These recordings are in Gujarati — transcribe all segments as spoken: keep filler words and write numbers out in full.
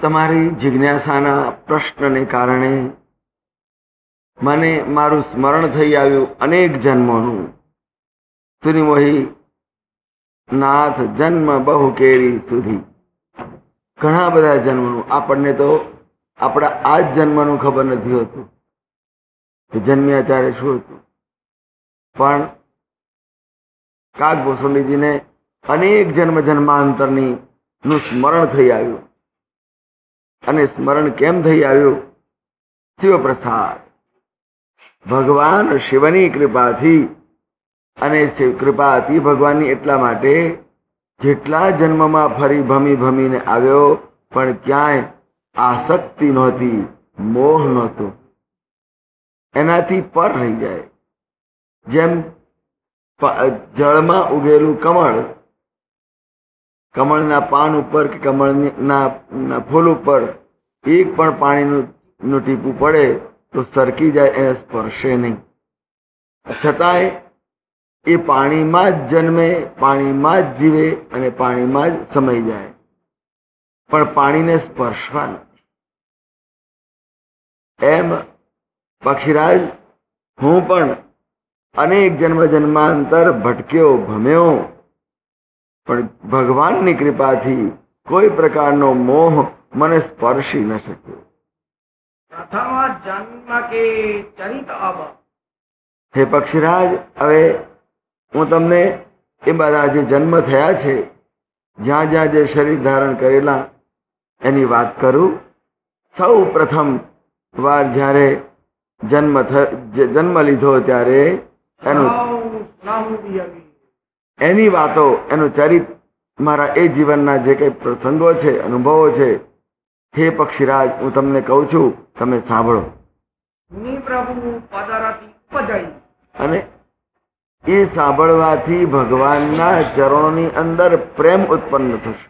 તમારી જિજ્ઞાસાના પ્રશ્નને કારણે મને મારું સ્મરણ થઈ આવ્યું અનેક જન્મોનું. સુનિમોહી નાથ જન્મ બહુ કેરી સુધી, ઘણા બધા જન્મનું. આપણને તો આપણા આ જ જન્મનું ખબર નથી હોતું કે જન્મ્યા ત્યારે શું હતું. પણ કાગભૂષણજીને અનેક જન્મ જન્માંતરની નું સ્મરણ થઈ આવ્યું. અને સ્મરણ કેમ થઈ આવ્યું? શિવપ્રસાદ, ભગવાન શિવની કૃપાથી. અને શિવ કૃપાથી ભગવાનની એટલા માટે જેટલા જન્મમાં ફરી ભમી ભમીને આવ્યો પણ ક્યાંય આસક્તિ નહોતી, મોહ નહોતો. એનાથી પર રહી જાય. જેમ જળમાં ઉગેલું કમળ, કમળના પાન ઉપર કે કમળના ફૂલ ઉપર એક પણ પાણીનું નું ટીપું પડે તો સરકી જાય, એને સ્પર્શે નહીં. છતાંય એ પાણીમાં જ જન્મે, પાણીમાં જ જીવે અને પાણીમાં જ સમાઈ જાય, પણ પાણીને સ્પર્શવા નથી. એમ પક્ષીરાજ, હું પણ અનેક જન્મ જન્માંતર ભટક્યો, ભમ્યો, પણ ભગવાનની કૃપાથી કોઈ પ્રકારનો મોહ મને સ્પર્શી ન શક્યો. પ્રથમ જન્મ કે ચરિત અબ. હે પક્ષીરાજ, હવે હું તમને એ બધા જે જન્મ થયા છે, જ્યાં જ્યાં જે શરીર ધારણ કરેલા એની વાત કરું. સૌ પ્રથમ વાર જ્યારે જન્મ જન્મ લીધો ત્યારે એનું એની વાતો, એનું ચરિત, મારા એ જીવનના જે કઈ પ્રસંગો છે, અનુભવો છે, હે પક્ષીરાજ હું તમને કહું છું, તમે સાંભળો. અને એ સાંભળવાથી ભગવાનના ચરણોની અંદર પ્રેમ ઉત્પન્ન થશે.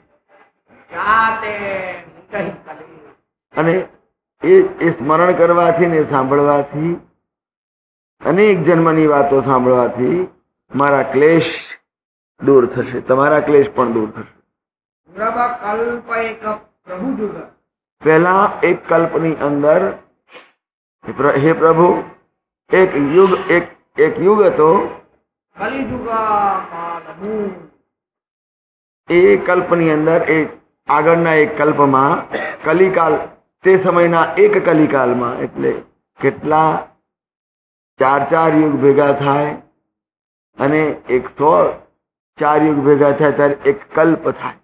અને એ સ્મરણ કરવાથી ને સાંભળવાથી, અનેક જન્મની વાતો સાંભળવાથી મારા ક્લેશ દૂર થશે, તમારા ક્લેશ પણ દૂર થશે. પહેલા એક કલ્પની અંદર, હે પ્રભુ, એક યુગ એક એક યુગ હતો. એ કલ્પની અંદર, એક આગળના એક કલ્પમાં, કલિકાલ, તે સમયના એક કલિકાલમાં, એટલે કેટલા ચાર ચાર યુગ ભેગા થાય અને એકસો ચાર યુગ ભેગા થાય ત્યારે એક કલ્પ થાય.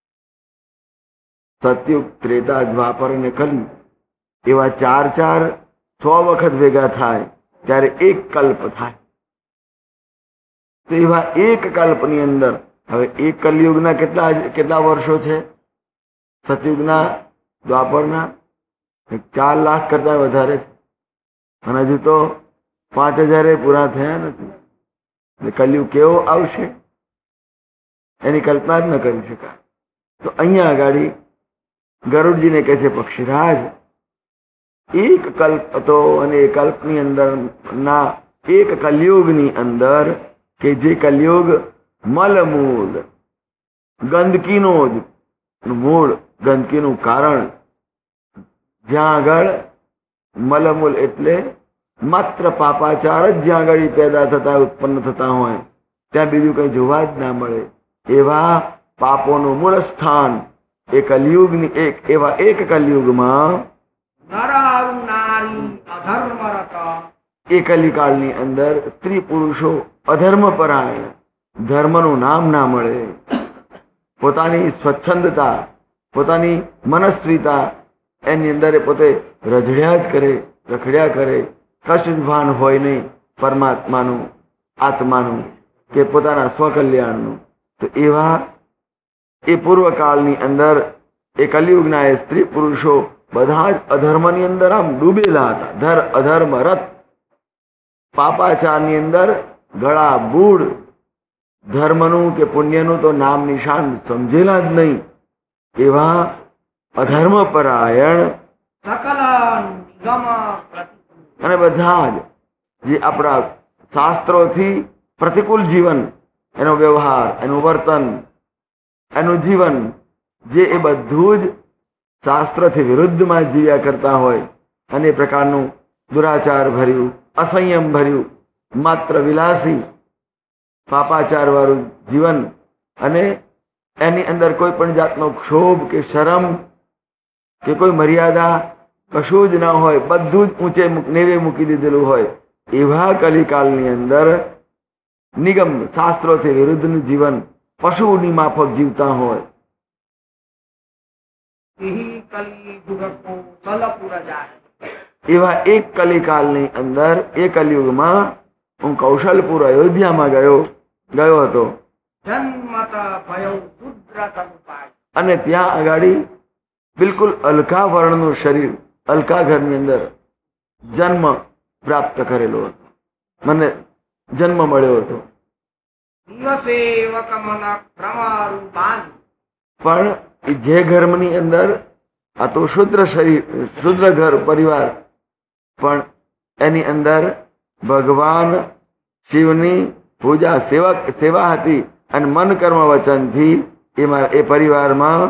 સતયુગ, ત્રેતા, દ્વાપર અને કલી, એવા ચાર ચાર સો વખત ભેગા થાય ત્યારે એક કલ્પ થાય. તો એવા એક કલ્પની અંદર હવે એક કલયુગના કેટલા કેટલા વર્ષો છે? સતયુગના, દ્વાપરના ચાર લાખ કરતા વધારે છે. અને હજુ તો પાંચ હજારે પૂરા થયા નથી. કલયુગ કેવો આવશે એની કલ્પના જ ન કરી શકાય. તો અહીંયા આગળ ગરુડજીને કહે છે, પક્ષીરાજ, એક કલ્પ હતો અને એ કલ્પની અંદર ના એક કલયુગની અંદર, કે જે કલયુગ મલમૂળ, ગંદકીનો જ મૂળ, ગંદકીનું કારણ, જ્યાં આગળ મલમૂળ એટલે માત્ર પાપાચાર જ જ્યાં આગળ પેદા થતા, ઉત્પન્ન થતા હોય, ત્યાં બીજું કઈ જોવા જ ના મળે. એવા પાપોનું મૂળ સ્થાન એ કલયુગની એક એવા એક કલયુગમાં એ કલિકાળની અંદર સ્ત્રી પુરુષો અધર્મ પરાયણ, ધર્મનું નામ ના મળે, પોતાની સ્વચ્છંદતા, પોતાની મનસ્વીતા એની અંદર પોતે રજડ્યા જ કરે, રખડ્યા કરે, કશું જ ભાન હોય નહીં પરમાત્માનું, આત્માનું કે પોતાના સ્વકલ્યાણનું. તો એવા એ પૂર્વકાળની અંદર એ કલયુગના એ સ્ત્રી પુરુષો બધા જ અધર્મની અંદર આમ ડૂબેલા હતા. ધર અધર્મ રત, પાપાચારની અંદર ગળા બૂડ, ધર્મનું કે પુણ્યનું તો નામ નિશાન સમજેલા જ નહીં. એવા અધર્મ પરાયણ અને બધા જ જે આપણા શાસ્ત્રોથી પ્રતિકૂળ જીવન, એનો વ્યવહાર, એનું વર્તન, એનું જીવન, જે એ બધું જ શાસ્ત્રથી વિરુદ્ધમાં જીવ્યા કરતા હોય અને એ પ્રકારનું દુરાચાર ભર્યું, અસંયમ ભર્યું, માત્ર વિલાસી પાપાચાર વાળું જીવન અને એની અંદર કોઈ પણ જાતનો ક્ષોભ કે શરમ કે કોઈ મર્યાદા કશું જ ના હોય, બધું જ ઊંચે નેવે મૂકી દીધેલું હોય, એવા કલિકાલની અંદર નિગમ શાસ્ત્રોથી વિરુદ્ધનું જીવન પશુની માફક જીવતા હોય, એવા એક કલિકાલની અંદર એ કલિયુગમાં હું કૌશલપુર અયોધ્યામાં ગયો ગયો હતો અને ત્યાં આગાડી બિલકુલ અલકા વર્ણનું શરીર, અલકા ઘરની અંદર જન્મ પ્રાપ્ત કરેલો હતો, મને જન્મ મળ્યો હતો. પણ જે ઘરની અંદર આ તો શુદ્ર શરીર, શુદ્ર ઘર પરિવાર, પણ એની અંદર ભગવાન શિવની પૂજા સેવા સેવા હતી અને મન કર્મ વચનથી એ મારા એ પરિવારમાં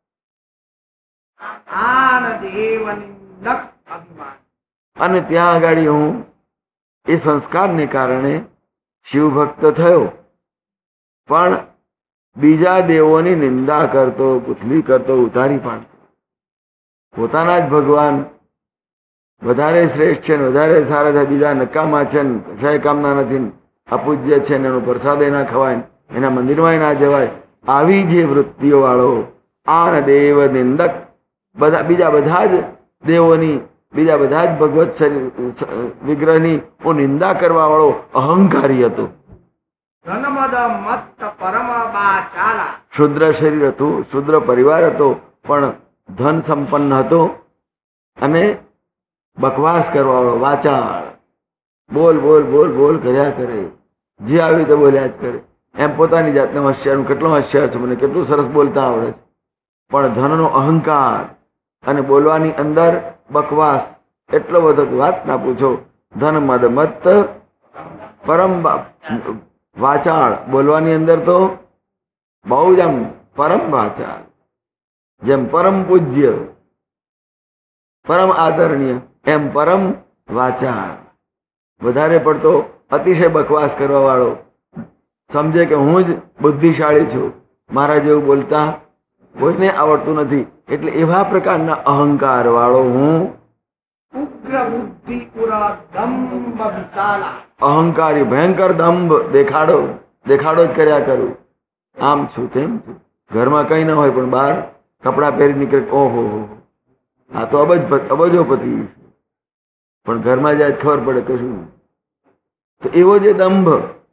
અને ત્યાં આગળ હું એ સંસ્કારને કારણે શિવ ભક્ત થયો, પણ બીજા દેવોની નિંદા કરતો, કુથલી કરતો, ઉતારી પાડતો. પોતાના જ ભગવાન વધારે શ્રેષ્ઠ છે ને વધારે સારા છે, બીજા નકામા છે ને કશાય કામના નથી, અપૂજ્ય છે ને એનો પ્રસાદ ના ખવાય, એના મંદિરમાં ના જવાય, આવી જે વૃત્તિઓ વાળો આન દેવ નિંદક, બધા બીજા બધા જ દેવોની, બીજા બધા જ ભગવત વિગ્રહની હું નિંદા કરવા વાળો અહંકારી હતો. શુદ્ર શરીર હતું, શુદ્ર પરિવાર હતો, પણ ધન સંપન્ન હતો અને બકવાસ કરવા વાળો, વાચાળ, બોલ બોલ બોલ બોલ કર્યા કરે, જે આવ્યું તો બોલ્યા જ કરે, એમ પોતાની જાતને હોશિયાર, કેટલો હોશિયાર છું, મને કેટલું સરસ બોલતા આવડે છે, પણ ધનનો અહંકાર અને બોલવાની અંદર બકવાસ એટલો બધો વાત ના પૂછો. ધન મદ મત પરમ વાચાળ, બોલવાની અંદર તો બહુ જ આમ પરમ વાચાળ, જેમ પરમ પૂજ્ય, પરમ આદરણીય, એમ પરમ વાચાળ, વધારે પડતો અતિશય બકવાસ કરવા વાળો, સમજે કે હું જ બુદ્ધિશાળી છું, મારા જેવું બોલતા કોઈને આવડતું નથી, એટલે એવા પ્રકારના અહંકાર વાળો હું, અહંકારી, ભયંકર દંભ, દેખાડો દેખાડો જ કર્યા કરું, આમ છું તેમ છું, ઘરમાં કઈ ના હોય પણ બહાર કપડા પહેરી નીકળે, ઓહો આ તો અબજ અબજોપતિ, પણ ઘરમાં જાય ખબર પડે કશું. તો એવો જે દંભ,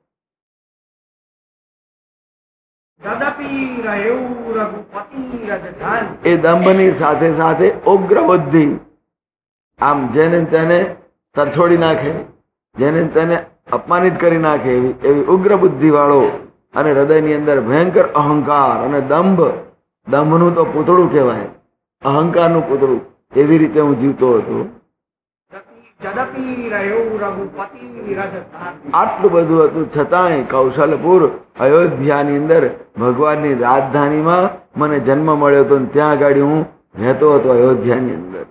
એ દંભની સાથે સાથે ઉગ્ર બુદ્ધિ, આમ જેને તેને તરછોડી નાખે, જેને તેને અપમાનિત કરી નાખે, એવી એવી ઉગ્ર બુદ્ધિ વાળો અને હૃદયની અંદર ભયંકર અહંકાર અને દંભ, દંભનું તો પૂતળું કહેવાય, અહંકારનું પૂતળું, એવી રીતે હું જીવતો હતો. આટલું બધું હતું છતાંય કૌશલપુર અયોધ્યાની અંદર ભગવાનની રાજધાનીમાં મને જન્મ મળ્યો હતો, ત્યાં આગળ હું રહેતો હતો અયોધ્યાની અંદર.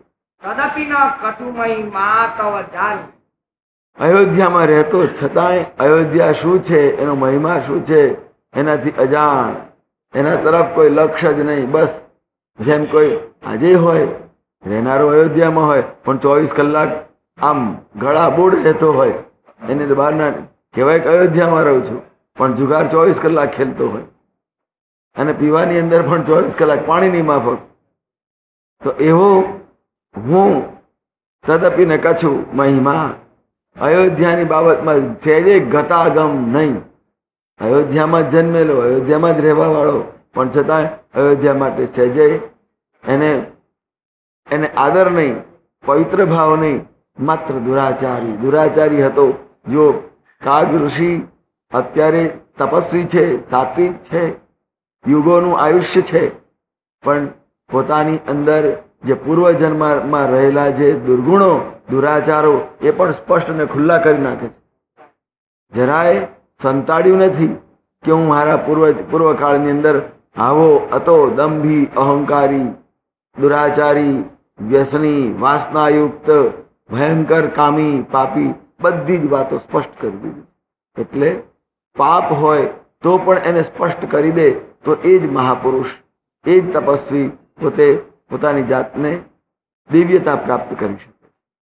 અયોધ્યામાં રહેતો છતાંય અયોધ્યા શું છે, એનો મહિમા શું છે, એનાથી અજાણ, એના તરફ કોઈ લક્ષ્ય જ નહીં. બસ જેમ કોઈ આજે હોય, રહેનારો અયોધ્યામાં હોય, પણ ચોવીસ કલાક આમ ગળા બોડ રહેતો હોય, એની બહારના કહેવાય કે અયોધ્યામાં રહું છું, પણ જુગાર ચોવીસ કલાક ખેલતો હોય અને પીવાની અંદર પણ ચોવીસ કલાક પાણીની માફક. તો એવો હું તદપી ને કછું મહિમા, અયોધ્યાની બાબતમાં સહેજે ગતાગમ નહીં, અયોધ્યામાં જ જન્મેલો, અયોધ્યામાં જ રહેવા વાળો, પણ છતાં અયોધ્યા માટે સહેજે એને એને આદર નહીં, પવિત્ર ભાવ નહીં, માત્ર દુરાચારી દુરાચારી હતો. જો કાગ ઋષિ અત્યારે તપસ્વી છે, સાત્વિક છે, યુગોનું આયુષ્ય છે, પણ પોતાની અંદર જે પૂર્વજન્મમાં રહેલા જે દુર્ગુણો, દુરાચારો, એ પણ સ્પષ્ટ અને ખુલ્લા કરી નાખે છે. જરાય સંતાડ્યું નથી કે હું મારા પૂર્વ પૂર્વકાળની અંદર આવો હતો દંભી, અહંકારી, દુરાચારી, વ્યસની, વાસનાયુક્ત, ભયંકર કામી, પાપી, બધી જ વાતો સ્પષ્ટ કરી દીધી. એટલે પાપ હોય તો પણ એને સ્પષ્ટ કરી દે તો એ જ મહાપુરુષ, એ જ તપસ્વી પોતે પોતાની જાતને દિવ્યતા પ્રાપ્ત કરી શકે.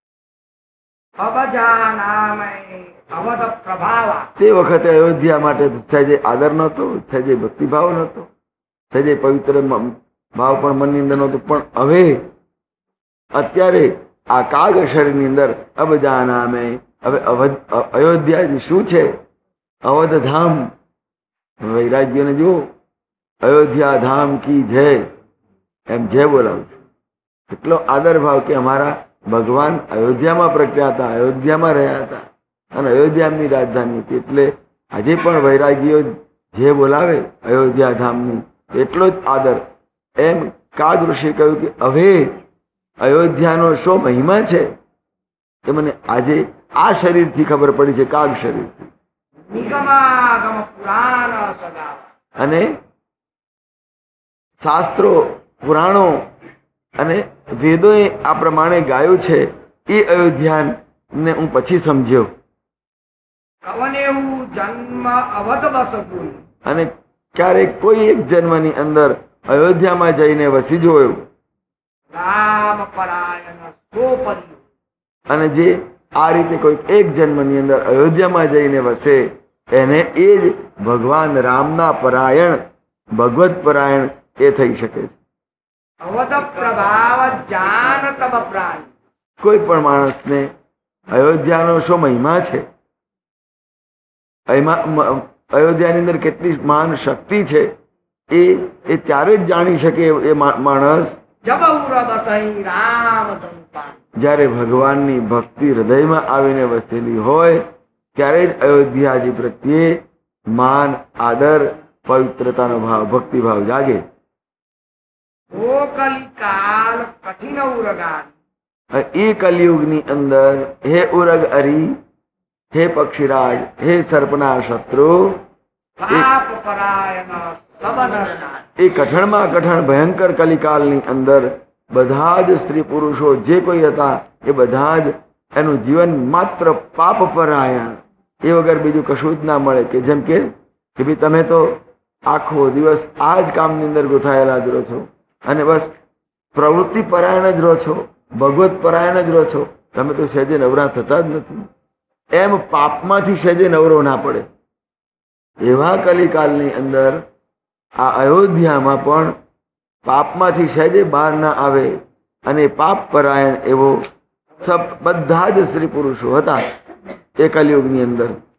તે વખતે અયોધ્યા માટે સહેજે આદર નહોતો, સહેજે ભક્તિભાવ નહોતો, સહેજે પવિત્ર ભાવ પણ મનની અંદર નહોતો. પણ હવે અત્યારે આ કાગ શરીરની અંદર અબજા નામે હવે અયોધ્યા શું છે? અવધ ધામ. વૈરાગ્યને જુઓ, અયોધ્યા ધામ કી જય, એમ જય બોલાવું છું. એટલો આદર ભાવ કે અમારા ભગવાન અયોધ્યામાં પ્રગટ્યા હતા, અયોધ્યામાં રહ્યા હતા અને અયોધ્યાની રાજધાની હતી. એટલે આજે પણ વૈરાગીઓ જે બોલાવે અયોધ્યા ધામની એટલો જ આદર. એમ કાગ ઋષિ કહ્યું કે હવે અયોધ્યાનો શો મહિમા છે કે મને આજે આ શરીરથી ખબર પડી છે, કાગ શરીરથી. અને શાસ્ત્રો, પુરાણો અને વેદોએ આ પ્રમાણે ગાયું છે. એ અયોધ્યાને હું પછી સમજ્યો. અને ક્યારેક કોઈ એક જન્મની અંદર અયોધ્યામાં જઈને વસી જોયો. અને જે આ રીતે કોઈ એક જન્મની અંદર અયોધ્યામાં જઈને વસે એને એ જ ભગવાન રામના પરાયણ, ભગવત પરાયણ એ થઈ શકે છે. કોઈ પણ માણસને અયોધ્યાનો શું મહિમા છે, અયોધ્યાની અંદર કેટલી મહાન શક્તિ છે એ એ ત્યારે જ જાણી શકે એ માણસ જ્યારે ભગવાનની ભક્તિ હૃદયમાં આવીને વસેલી હોય ત્યારે જ અયોધ્યાજી પ્રત્યે માન, આદર, પવિત્રતાનો ભાવ, ભક્તિભાવ જાગે. એ કલિયુગની અંદર હે ઉરગ અરી, હે પક્ષીરાજ, હે સર્પના શત્રુ, એ કઠણમાં કઠણ ભયંકર કલિકાલની અંદર બધા જ સ્ત્રી પુરુષો જે કોઈ હતા એ બધા જ એનું જીવન માત્ર પાપ પરાયણ, એ વગર બીજું કશું જ ના મળે. કે જેમ કે ભાઈ તમે તો આખો દિવસ આ જ કામની અંદર ગોથાયેલા જ રહો છો અને બસ પ્રવૃત્તિ પરાયણ જ રહો છો, ભગવત પરાયણ જ રહો છો, તમે તો સહેજે નવરા થતા જ નથી. એમ પાપમાંથી સહેજે નવરો ના પડે. એવા કલિકાલની અંદર આ અયોધ્યામાં પણ પાપમાંથી સહેજે બહાર ના આવે અને પાપ પરાયણ એવો સબ બધા જ સ્ત્રી પુરુષો હતા એ કલિયુગની અંદર.